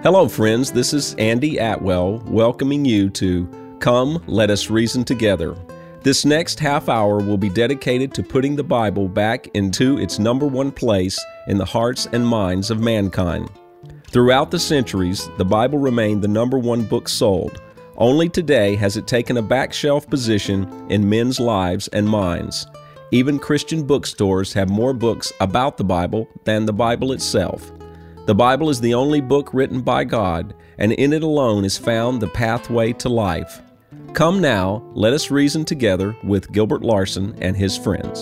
Hello, friends. This is Andy Atwell welcoming you to Come, Let Us Reason Together. This next half hour will be dedicated to putting the Bible back into its number one place in the hearts and minds of mankind. Throughout the centuries, the Bible remained the number one book sold. Only today has it taken a back shelf position in men's lives and minds. Even Christian bookstores have more books about the Bible than the Bible itself. The Bible is the only book written by God, and in it alone is found the pathway to life. Come now, let us reason together with Gilbert Larson and his friends.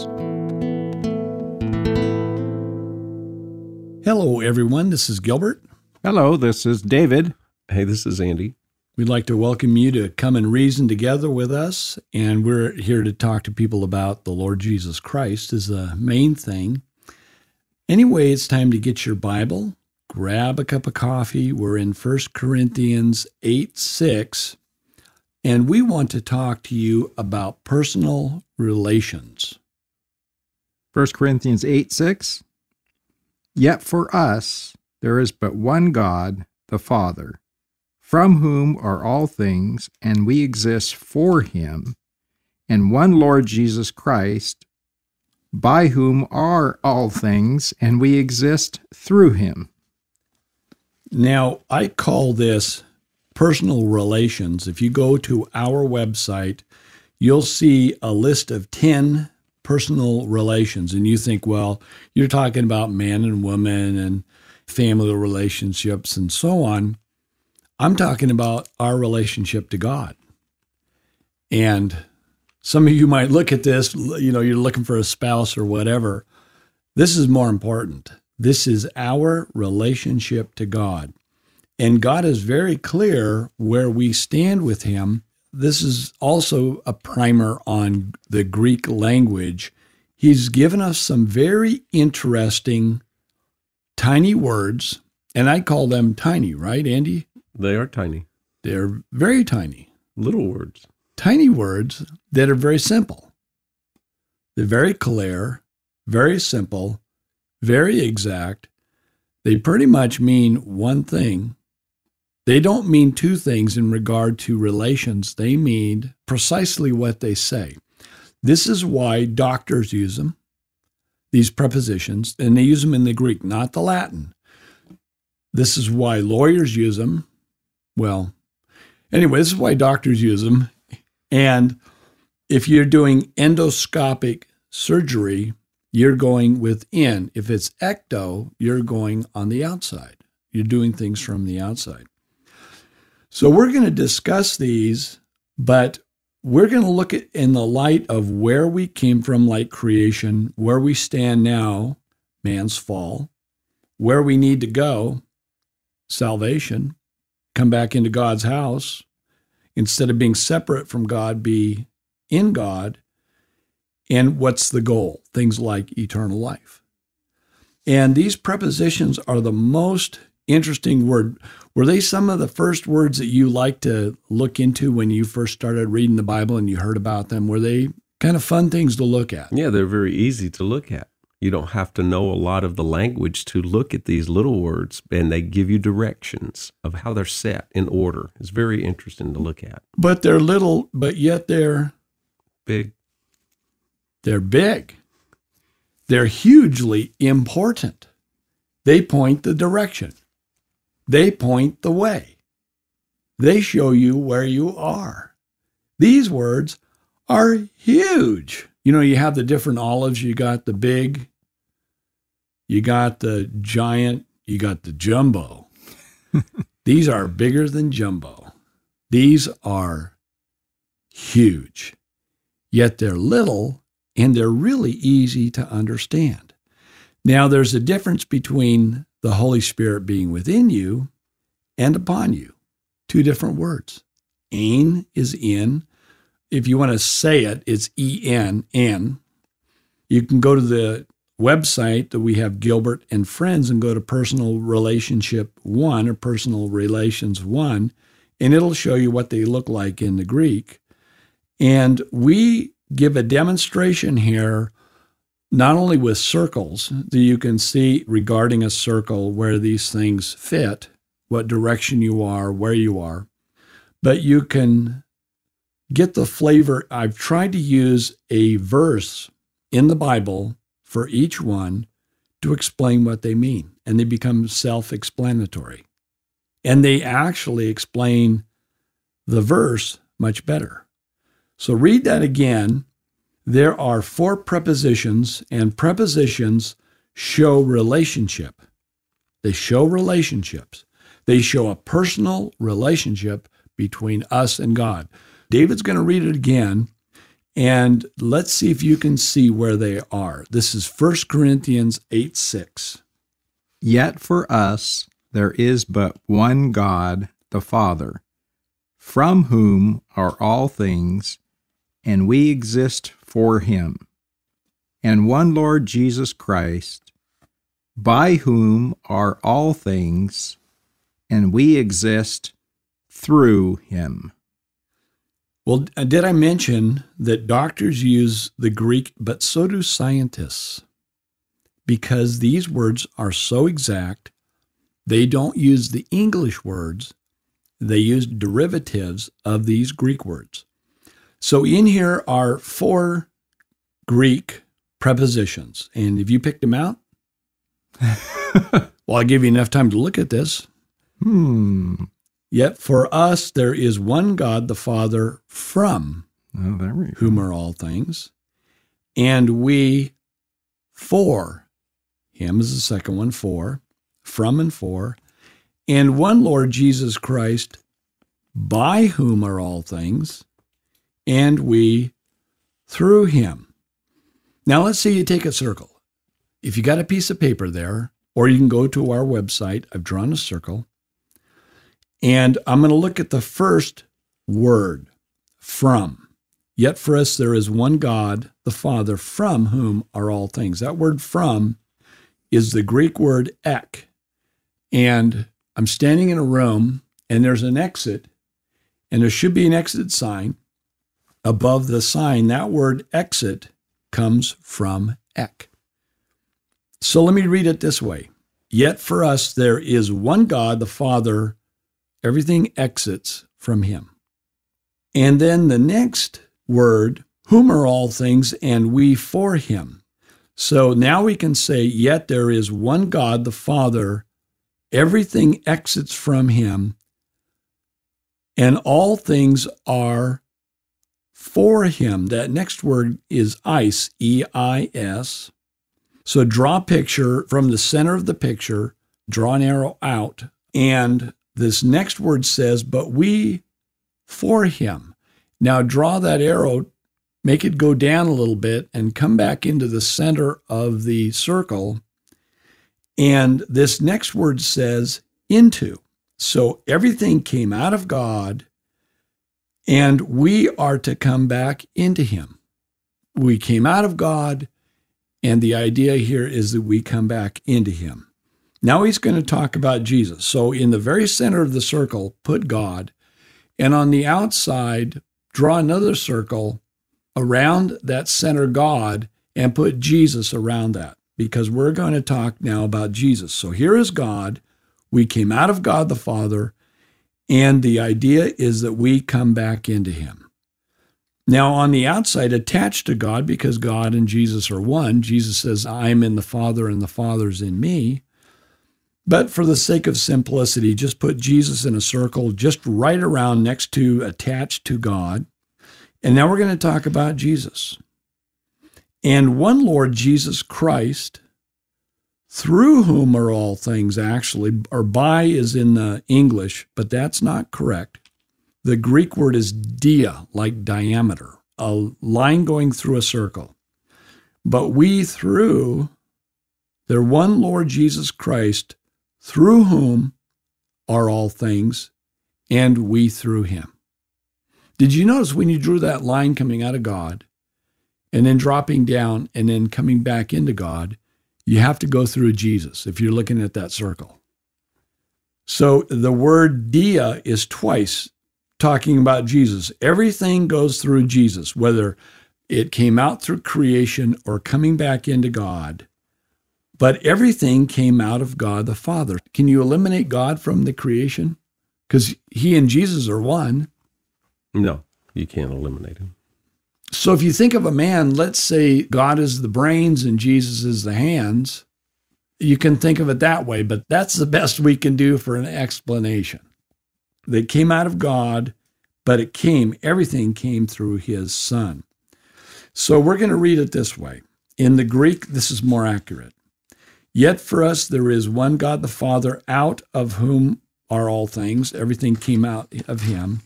Hello, everyone. This is Gilbert. Hello, this is David. Hey, this is Andy. We'd like to welcome you to come and reason together with us, and we're here to talk to people about the Lord Jesus Christ is the main thing. Anyway, it's time to get your Bible. Grab a cup of coffee. We're in 1 Corinthians 8:6, and we want to talk to you about personal relations. 1 Corinthians 8:6. Yet for us there is but one God, the Father, from whom are all things, and we exist for him, and one Lord Jesus Christ, by whom are all things, and we exist through him. Now, I call this personal relations. If you go to our website, you'll see a list of 10 personal relations. And you think, well, you're talking about man and woman and family relationships and so on. I'm talking about our relationship to God. And some of you might look at this, you're looking for a spouse or whatever. This is more important. This is our relationship to God. And God is very clear where we stand with him. This is also a primer on the Greek language. He's given us some very interesting tiny words, and I call them tiny, right, Andy? They are tiny. They're very tiny. Little words. Tiny words that are very simple. They're very clear, very simple, very exact. They pretty much mean one thing. They don't mean two things in regard to relations. They mean precisely what they say. This is why doctors use them, these prepositions, and they use them in the Greek, not the Latin. This is why lawyers use them. Well, anyway, this is why doctors use them. And if you're doing endoscopic surgery, you're going within. If it's ecto, you're going on the outside. You're doing things from the outside. So we're going to discuss these, but we're going to look at in the light of where we came from, like creation, where we stand now, man's fall, where we need to go, salvation, come back into God's house, instead of being separate from God, be in God. And what's the goal? Things like eternal life. And these prepositions are the most interesting word. Were they some of the first words that you liked to look into when you first started reading the Bible and you heard about them? Were they kind of fun things to look at? Yeah, they're very easy to look at. You don't have to know a lot of the language to look at these little words, and they give you directions of how they're set in order. It's very interesting to look at. But they're little, but yet they're big. They're big. They're hugely important. They point the direction. They point the way. They show you where you are. These words are huge. You have the different olives. You got the big, you got the giant, you got the jumbo. These are bigger than jumbo. These are huge. Yet they're little, and they're really easy to understand. Now, there's a difference between the Holy Spirit being within you and upon you. Two different words. Ein is in. If you want to say it, it's E-N. You can go to the website that we have, Gilbert and Friends, and go to Personal Relationship 1 or Personal Relations 1, and it'll show you what they look like in the Greek. And we give a demonstration here, not only with circles that you can see regarding a circle where these things fit, what direction you are, where you are, but you can get the flavor. I've tried to use a verse in the Bible for each one to explain what they mean, and they become self-explanatory. And they actually explain the verse much better. So read that again. There are 4 prepositions, and prepositions show relationship. They show relationships. They show a personal relationship between us and God. David's going to read it again, and let's see if you can see where they are. This is 1 Corinthians 8:6. Yet for us there is but one God, the Father, from whom are all things, and we exist for him, and one Lord Jesus Christ, by whom are all things, and we exist through him. Well, did I mention that doctors use the Greek, but so do scientists? Because these words are so exact, they don't use the English words, they use derivatives of these Greek words. So in here are 4 Greek prepositions. And have you picked them out? Well, I'll give you enough time to look at this. Yet for us there is one God, the Father, from whom are all things, and we for him is the second one, for, from and for, and one Lord Jesus Christ, by whom are all things, and we through him. Now let's say you take a circle. If you got a piece of paper there, or you can go to our website, I've drawn a circle, and I'm going to look at the first word, from. Yet for us there is one God, the Father, from whom are all things. That word from is the Greek word ek. And I'm standing in a room, and there's an exit, and there should be an exit sign. Above the sign, that word exit comes from ek. So let me read it this way. Yet for us there is one God, the Father, everything exits from him. And then the next word, whom are all things, and we for him. So now we can say, yet there is one God, the Father, everything exits from him, and all things are for him. That next word is eis, E-I-S. So draw a picture from the center of the picture, draw an arrow out, and this next word says, but we for him. Now draw that arrow, make it go down a little bit, and come back into the center of the circle. And this next word says, into. So everything came out of God, and we are to come back into him. We came out of God, and the idea here is that we come back into him. Now he's going to talk about Jesus. So in the very center of the circle, put God, and on the outside, draw another circle around that center God and put Jesus around that, because we're going to talk now about Jesus. So here is God. We came out of God the Father, and the idea is that we come back into him. Now on the outside, attached to God, because God and Jesus are one, Jesus says, I'm in the Father and the Father's in me. But for the sake of simplicity, just put Jesus in a circle just right around next to, attached to God. And now we're going to talk about Jesus. And one Lord Jesus Christ, through whom are all things, actually, or by is in the English, but that's not correct. The Greek word is dia, like diameter, a line going through a circle. But we through, their one Lord Jesus Christ, through whom are all things, and we through him. Did you notice when you drew that line coming out of God, and then dropping down, and then coming back into God, you have to go through Jesus if you're looking at that circle. So the word dia is twice talking about Jesus. Everything goes through Jesus, whether it came out through creation or coming back into God. But everything came out of God the Father. Can you eliminate God from the creation? Because he and Jesus are one. No, you can't eliminate him. So if you think of a man, let's say God is the brains and Jesus is the hands, you can think of it that way, but that's the best we can do for an explanation. They came out of God, but everything came through his Son. So we're going to read it this way. In the Greek, this is more accurate. Yet for us there is one God the Father, out of whom are all things. Everything came out of him.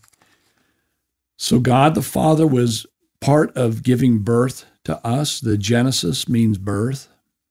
So God the Father was part of giving birth to us. The Genesis means birth.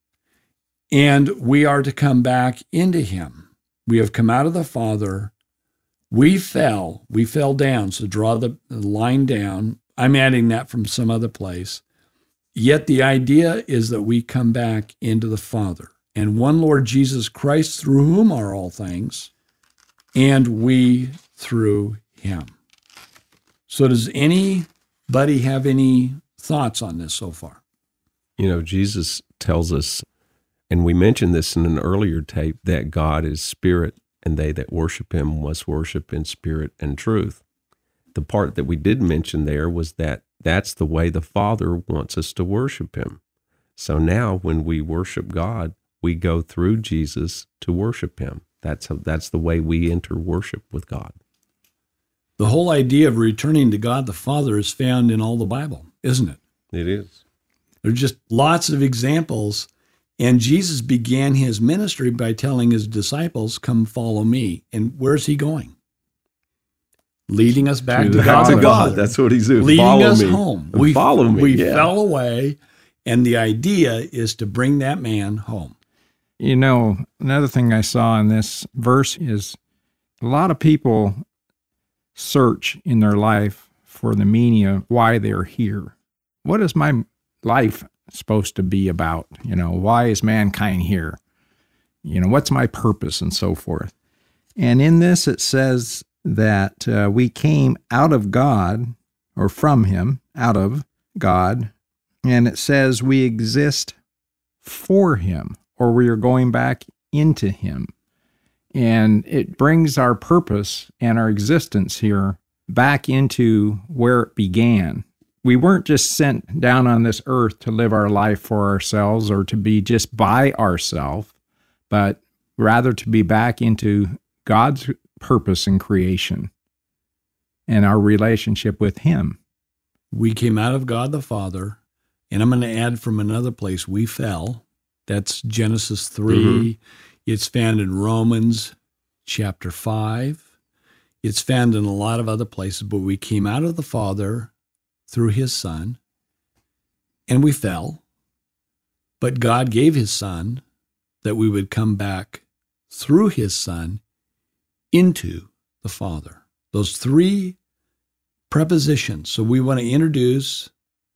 And we are to come back into him. We have come out of the Father. We fell down. So draw the line down. I'm adding that from some other place. Yet the idea is that we come back into the Father. And one Lord Jesus Christ, through whom are all things, and we through him. So does anybody have any thoughts on this so far? You know, Jesus tells us, and we mentioned this in an earlier tape, that God is spirit, and they that worship him must worship in spirit and truth. The part that we did mention there was that that's the way the Father wants us to worship him. So now when we worship God, we go through Jesus to worship him. That's the way we enter worship with God. The whole idea of returning to God the Father is found in all the Bible, isn't it? It is. There's just lots of examples. And Jesus began his ministry by telling his disciples, come follow me. And where's he going? Leading us back to God the Father. That's what he's doing. Leading follow us me. home. Follow me. We fell away, and the idea is to bring that man home. You know, another thing I saw in this verse is a lot of people search in their life for the meaning of why they're here. What is my life supposed to be about? You know, why is mankind here? You know, what's my purpose and so forth. And in this, it says that we came out of God, or from him, out of God, and it says we exist for him, or we are going back into him. And it brings our purpose and our existence here back into where it began. We weren't just sent down on this earth to live our life for ourselves or to be just by ourselves, but rather to be back into God's purpose in creation and our relationship with him. We came out of God the Father, and I'm going to add from another place, we fell. That's Genesis 3. Mm-hmm. It's found in Romans chapter 5. It's found in a lot of other places, but we came out of the Father through his Son, and we fell. But God gave his Son that we would come back through his Son into the Father. Those three prepositions. So we want to introduce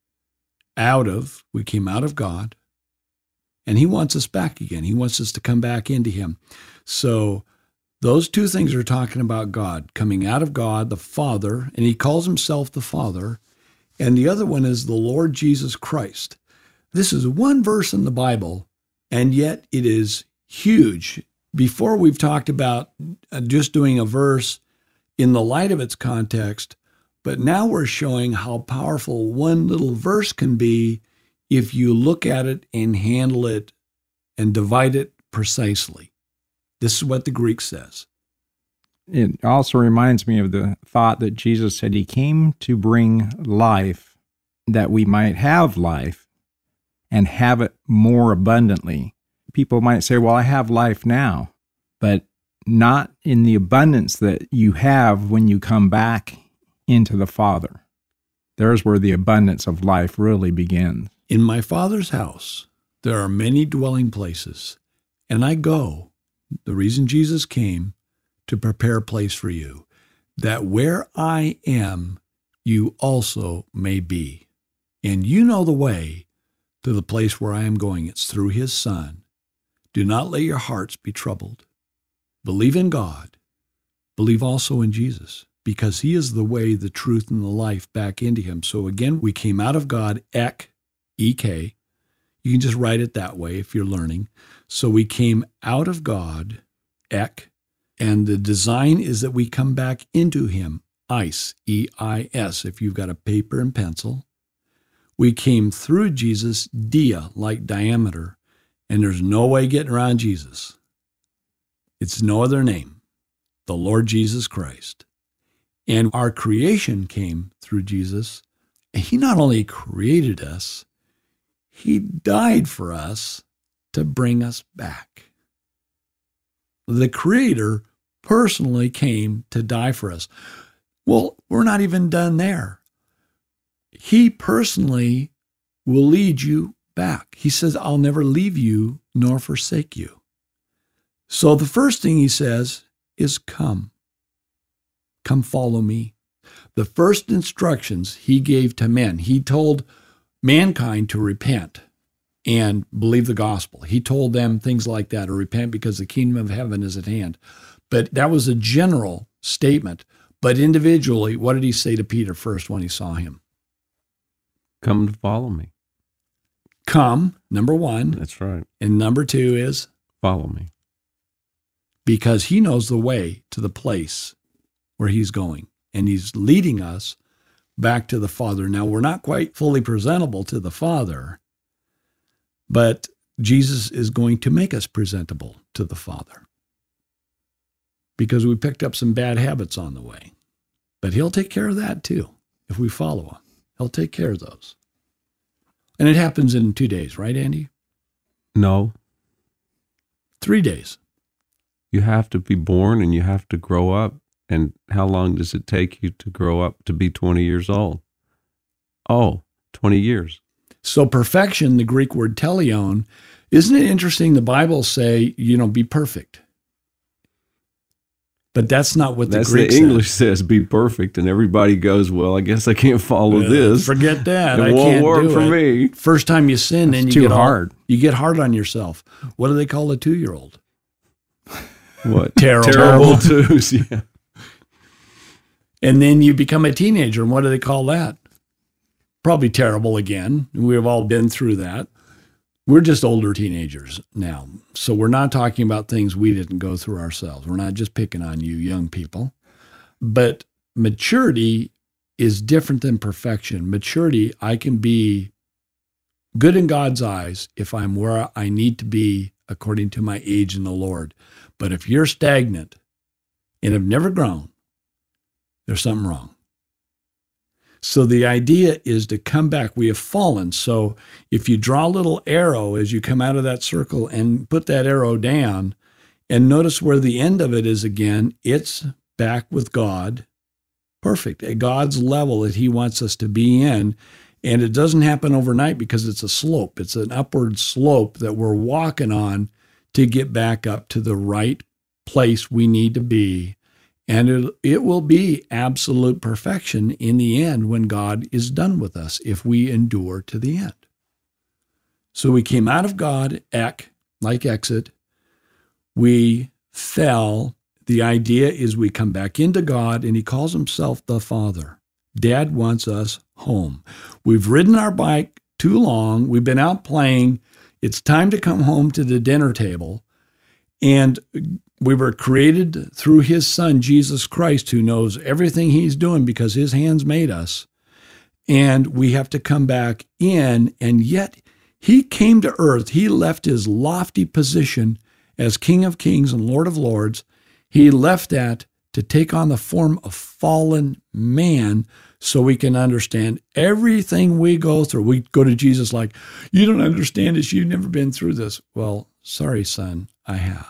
we came out of God, and he wants us back again. He wants us to come back into him. So those two things are talking about God, coming out of God, the Father, and he calls himself the Father. And the other one is the Lord Jesus Christ. This is one verse in the Bible, and yet it is huge. Before we've talked about just doing a verse in the light of its context, but now we're showing how powerful one little verse can be if you look at it and handle it and divide it precisely. This is what the Greek says. It also reminds me of the thought that Jesus said he came to bring life, that we might have life and have it more abundantly. People might say, well, I have life now, but not in the abundance that you have when you come back into the Father. There's where the abundance of life really begins. In my Father's house, there are many dwelling places, and I go, the reason Jesus came, to prepare a place for you, that where I am, you also may be. And you know the way to the place where I am going. It's through his Son. Do not let your hearts be troubled. Believe in God. Believe also in Jesus, because he is the way, the truth, and the life back into him. So again, we came out of God, ek, E-K. You can just write it that way if you're learning. So we came out of God, ek, and the design is that we come back into him, eis, E-I-S, if you've got a paper and pencil. We came through Jesus, dia, like diameter, and there's no way getting around Jesus. It's no other name, the Lord Jesus Christ. And our creation came through Jesus. He not only created us, he died for us to bring us back. The Creator personally came to die for us. Well, we're not even done there. He personally will lead you back. He says, I'll never leave you nor forsake you. So the first thing he says is come. Come follow me. The first instructions he gave to men, he told mankind to repent and believe the gospel. He told them things like that, or repent because the kingdom of heaven is at hand. But that was a general statement. But individually, what did he say to Peter first when he saw him? Come to follow me. Come, number one. That's right. And number two is? Follow me. Because he knows the way to the place where he's going. And he's leading us back to the Father. Now, we're not quite fully presentable to the Father, but Jesus is going to make us presentable to the Father because we picked up some bad habits on the way. But he'll take care of that too if we follow him. He'll take care of those. And it happens in 2 days, right, Andy? No. 3 days. You have to be born and you have to grow up. And how long does it take you to grow up to be 20 years old? Oh, 20 years. So perfection, the Greek word teleon, isn't it interesting? The Bible say, be perfect. But that's not what the Greek says. The English says be perfect, and everybody goes, well, I guess I can't follow this. Forget that. It won't work for me. First time you sin, then you get hard. You get hard on yourself. What do they call a 2-year-old? What? Terrible twos, yeah. And then you become a teenager, and what do they call that? Probably terrible again. We've all been through that. We're just older teenagers now. So we're not talking about things we didn't go through ourselves. We're not just picking on you young people. But maturity is different than perfection. Maturity, I can be good in God's eyes if I'm where I need to be according to my age in the Lord. But if you're stagnant and have never grown, there's something wrong. So the idea is to come back. We have fallen. So if you draw a little arrow as you come out of that circle and put that arrow down and notice where the end of it is again, it's back with God, perfect, at God's level that he wants us to be in. And it doesn't happen overnight because it's a slope. It's an upward slope that we're walking on to get back up to the right place we need to be. And it will be absolute perfection in the end when God is done with us, if we endure to the end. So we came out of God, ek, like exit. We fell. The idea is we come back into God, and he calls himself the Father. Dad wants us home. We've ridden our bike too long. We've been out playing. It's time to come home to the dinner table. And we were created through his Son, Jesus Christ, who knows everything he's doing because his hands made us. And we have to come back in. And yet he came to earth. He left his lofty position as King of Kings and Lord of Lords. He left that to take on the form of fallen man so we can understand everything we go through. We go to Jesus like, you don't understand this. You've never been through this. Well, sorry, son, I have.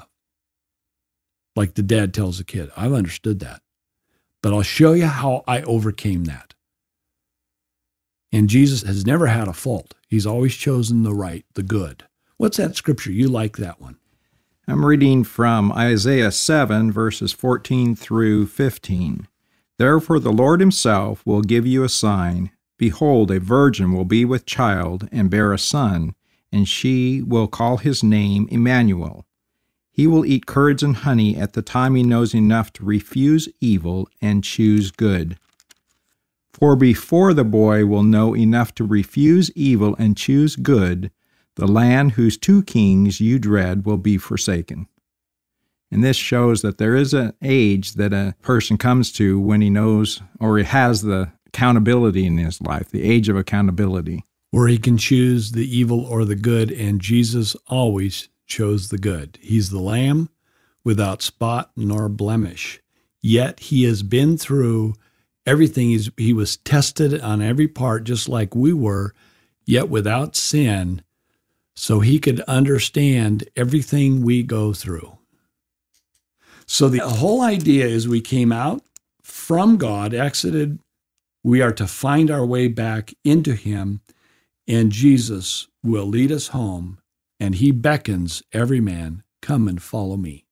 Like the dad tells the kid, I've understood that, but I'll show you how I overcame that. And Jesus has never had a fault. He's always chosen the right, the good. What's that scripture? You like that one? I'm reading from Isaiah 7, verses 14 through 15. Therefore the Lord himself will give you a sign. Behold, a virgin will be with child and bear a son, and she will call his name Emmanuel. He will eat curds and honey at the time he knows enough to refuse evil and choose good. For before the boy will know enough to refuse evil and choose good, The land whose 2 kings you dread will be forsaken. And this shows that there is an age that a person comes to when he knows or he has the accountability in his life, the age of accountability. Where he can choose the evil or the good, and Jesus always chose the good. He's the Lamb without spot nor blemish. Yet he has been through everything. He was tested on every part just like we were, yet without sin, so he could understand everything we go through. So the whole idea is we came out from God, exited. We are to find our way back into him, and Jesus will lead us home, and he beckons every man, come and follow me.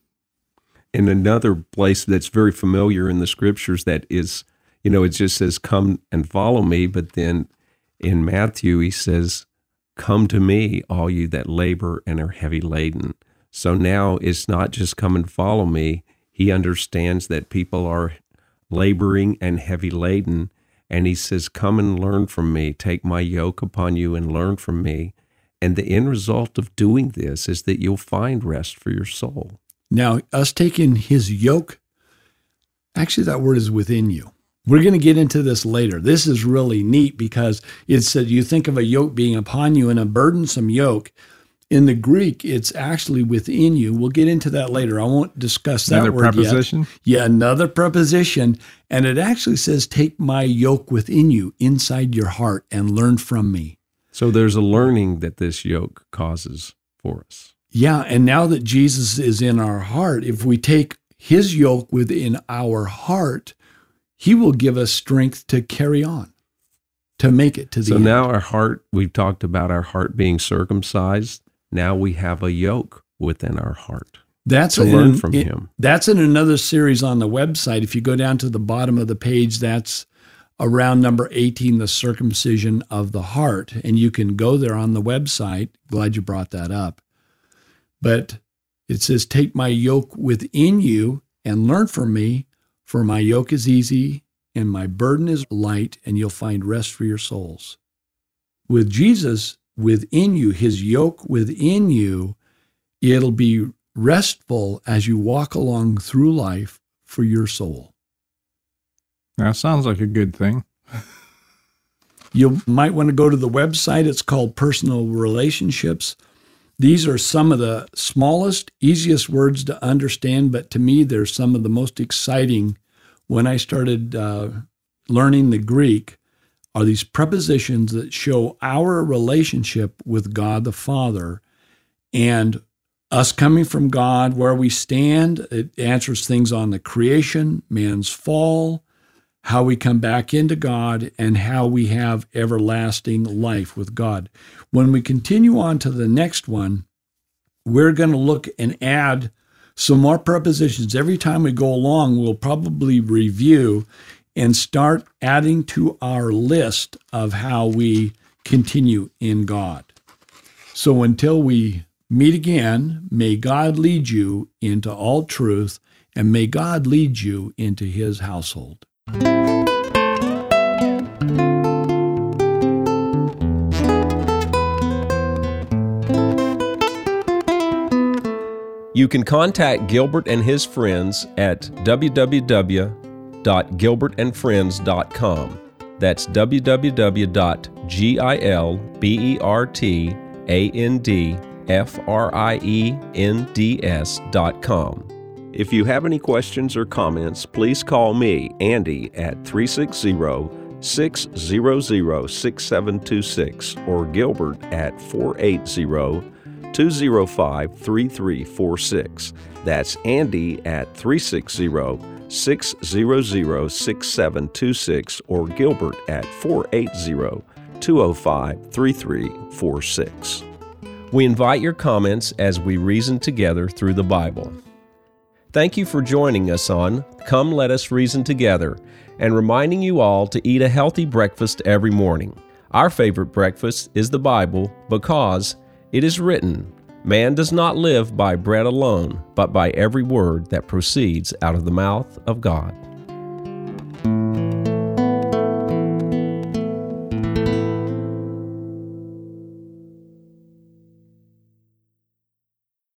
In another place that's very familiar in the scriptures that is, it just says, come and follow me. But then in Matthew, he says, come to me, all you that labor and are heavy laden. So now it's not just come and follow me. He understands that people are laboring and heavy laden. And he says, come and learn from me. Take my yoke upon you and learn from me. And the end result of doing this is that you'll find rest for your soul. Now, us taking his yoke, actually that word is within you. We're going to get into this later. This is really neat because it said you think of a yoke being upon you and a burdensome yoke. In the Greek, it's actually within you. We'll get into that later. I won't discuss that word yet. Another preposition? Yeah, another preposition. And it actually says, take my yoke within you, inside your heart, and learn from me. So there's a learning that this yoke causes for us. Yeah, and now that Jesus is in our heart, if we take his yoke within our heart, he will give us strength to carry on, to make it to the end. So now our heart, we've talked about our heart being circumcised. Now we have a yoke within our heart to learn from him. That's in another series on the website. If you go down to the bottom of the page, that's around number 18, the circumcision of the heart. And you can go there on the website. Glad you brought that up. But it says, take my yoke within you and learn from me, for my yoke is easy and my burden is light, and you'll find rest for your souls. With Jesus within you, his yoke within you, it'll be restful as you walk along through life for your soul. That sounds like a good thing. You might want to go to the website. It's called Personal Relationships. These are some of the smallest, easiest words to understand, but to me, they're some of the most exciting. When I started learning the Greek, are these prepositions that show our relationship with God the Father and us coming from God, where we stand. It answers things on the creation, man's fall, how we come back into God, and how we have everlasting life with God. When we continue on to the next one, we're going to look and add some more prepositions. Every time we go along, we'll probably review and start adding to our list of how we continue in God. So until we meet again, may God lead you into all truth, and may God lead you into his household. You can contact Gilbert and his friends at www.gilbertandfriends.com. That's www.gilbertandfriends.com. If you have any questions or comments, please call me, Andy, at 360-600-6726 or Gilbert at 480-205-3346. That's Andy at 360-600-6726 or Gilbert at 480-205-3346. We invite your comments as we reason together through the Bible. Thank you for joining us on Come Let Us Reason Together, and reminding you all to eat a healthy breakfast every morning. Our favorite breakfast is the Bible, because it is written, "Man does not live by bread alone, but by every word that proceeds out of the mouth of God."